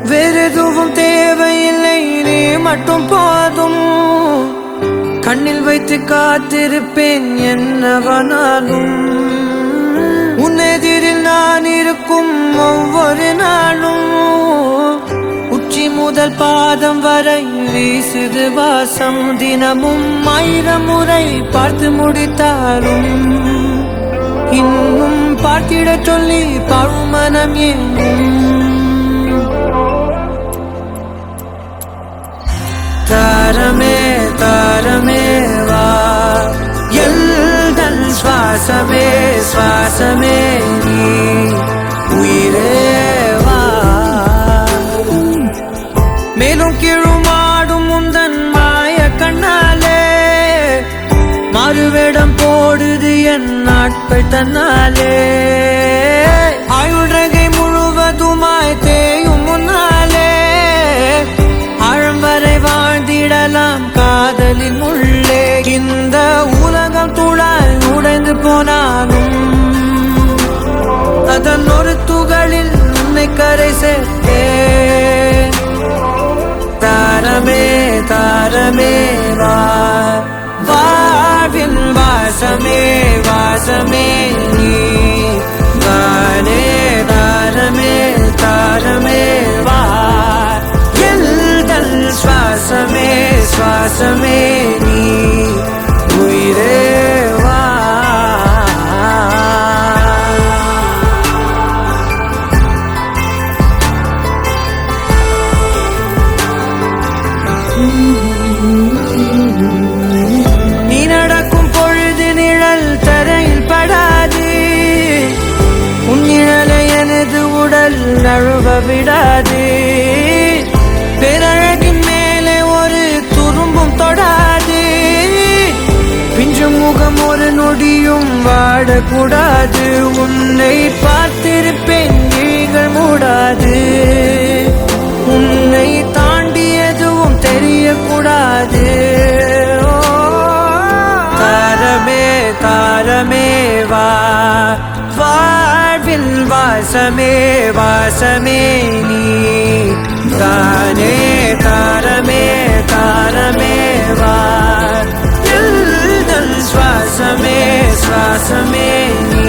வேறெதுவும் தேவையில்லை, நீ மட்டும் போதும். கண்ணில் வைத்து காத்திருப்பேன் என்னவனாலும். உன்னெதிரில் நான் இருக்கும் ஒவ்வொரு நாளும். உச்சி முதல் பாதம் வரை வீசுது வாசம். தினமும் 1000 முறை பார்த்து முடித்தாலும் இன்னும் பார்த்திட சொல்லி பழுமனம் எங்கும். தாரமே தாரமே வா, எல்தன் சுவாசமே சுவாசமே நீ, உயிரே வா. மேலும் கீழுமாடும் முந்தன் மாய கண்ணாலே மறுவேடம் போடுது என் நாட்கள் தன்னாலே. ஆயுள்ரகை முழுவதுமாய் தேயும் முன்னாலே ஆழம் வரை வாழ்ந்திடலாம் காதலின் உள்ளே. இந்த உலகம் துளாய் உடைந்து போனாலும் அதன் ஒரு துகளில் உன்னை கரை சேர்த்தேன். தாரமே தாரமே வா, வாழ்வின் வாசமே வாசமே நீ தானே. தாரமே தாரமே வா, எல்தல் சுவாசமே சுவாசமே நீ, உயிரே வா. நீ நடக்கும் பொழுது நிழல் தரையில் படாது. உன் நிழலை எனது உடல் நழுவ விடாது. பேரழகின் மேலே ஒரு துரும்பும் தொடாது. பிஞ்சு முகம் ஒரு நொடியும் வாடக்கூடாது. உன்னை பார்த்திருப்பேன் விழிகள் மூடாது. உன்னை தாண்டி எதுவும் தெரியக்கூடாது. தாரமே தாரமே வா, வாழ்வில் வாசமே வாசமே நீ தானே. தாரமே தாரமே வா, எல்தன் சுவாசமே சுவாசமே நீ.